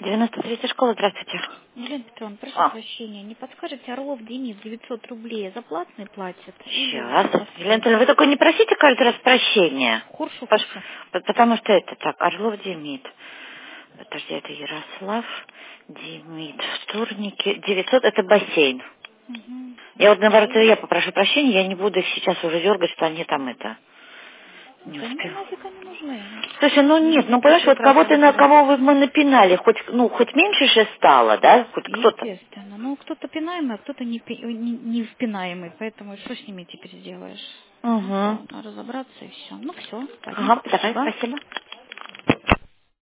93-я школа, здравствуйте. Елена Петровна, прошу А, прощения, не подскажете, Орлов Денис 900 рублей за платный платит? сейчас. Елена Анатольевна, вы только не просите каждый раз прощения. Хуршу, Паш- хуршу. Потому что это так, Орлов Демид. Подожди, это Ярослав Демид. Вторники. 900, это бассейн. Угу. Я вот наоборот, я попрошу прощения, я не буду их сейчас уже дергать, что они там это не Да мне успею. нафиг они нужны. Слушай, ну Они нет, же ну могут понимаешь, вот прекрасно кого-то, на разбираться. кого мы напинали, хоть меньше же стало, да, хоть кто-то. Естественно. Ну, кто-то пинаемый, а кто-то не впинаемый, поэтому что с ними теперь сделаешь? Угу. Надо разобраться и все. Ну, все, Ага, понятно, давай, спасибо. спасибо.